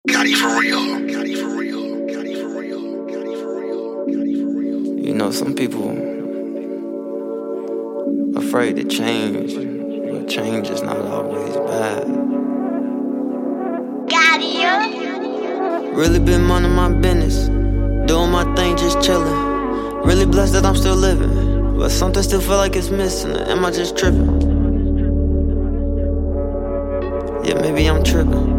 Gotti for real. Gotti for real. Gotti for real. Gotti for real. Gotti for real. You know, some people afraid to change, but change is not always bad. Gotti. Really been minding my business, doing my thing, just chillin'. Really blessed that I'm still living, but something still feel like it's missing. Am I just tripping? Yeah, maybe I'm tripping.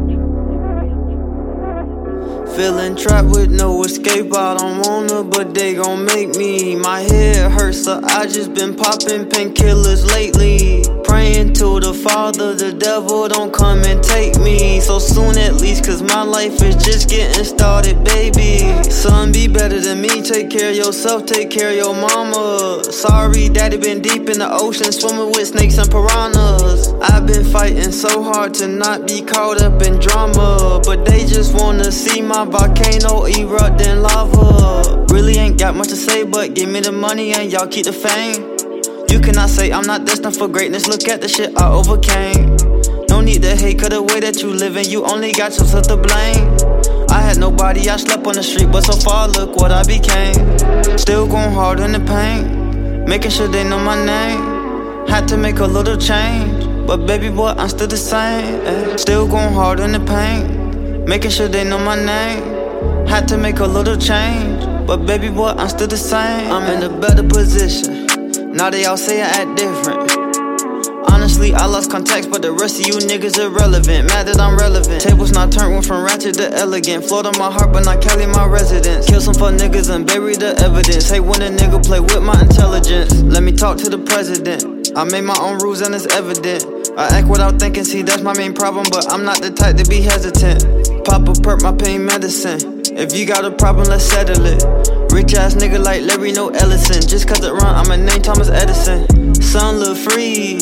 Feeling trapped with no escape, I don't wanna, but they gon' make me. My head hurts, so I just been popping painkillers lately. Praying to the Father, the devil don't come and take me so soon at least, cause my life is just getting started, baby. Son, be better than me, take care of yourself, take care of your mama. Sorry, daddy been deep in the ocean, swimming with snakes and piranhas. I've been fighting so hard to not be caught up in drama, but they just wanna see my volcano erupt in lava. Really ain't got much to say, but give me the money and y'all keep the fame. You cannot say I'm not destined for greatness, look at the shit I overcame. No need to hate, cause the way that you living, you only got yourself to blame. I had nobody, I slept on the street, but so far look what I became. Still going hard in the pain, making sure they know my name. Had to make a little change, but baby boy, I'm still the same. Still going hard in the pain, making sure they know my name. Had to make a little change, but baby boy, I'm still the same. I'm in a better position, now they all say I act different. Honestly, I lost context, but the rest of you niggas irrelevant. Mad that I'm relevant. Tables not turned, went from ratchet to elegant. Florida my heart, but not Cali my residence. Kill some fuck niggas and bury the evidence. Hate when a nigga play with my intelligence. Let me talk to the president, I made my own rules and it's evident. I act without thinking, see that's my main problem, but I'm not the type to be hesitant. Pop a perk, my pain medicine. If you got a problem, let's settle it. Rich ass nigga like Larry, no Ellison. Just cause it run, I'ma name Thomas Edison. Son look free,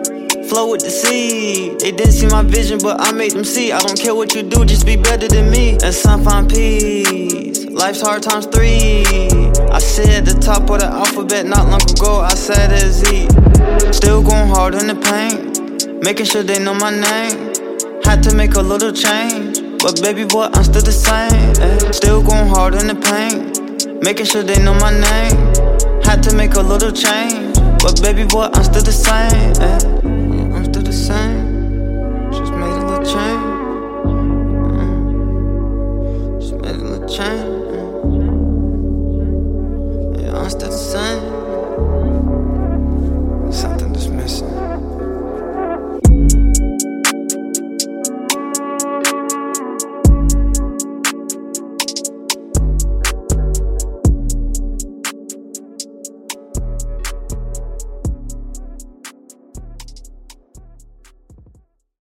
flow with the sea. They didn't see my vision, but I made them see. I don't care what you do, just be better than me. And some find peace, life's hard times 3. I sit at the top of the alphabet, not long ago I said as Z. Still going hard in the paint, making sure they know my name. Had to make a little change, but baby boy, I'm still the same. Still going hard in the paint, making sure they know my name. Had to make a little change, but baby boy, I'm still the same.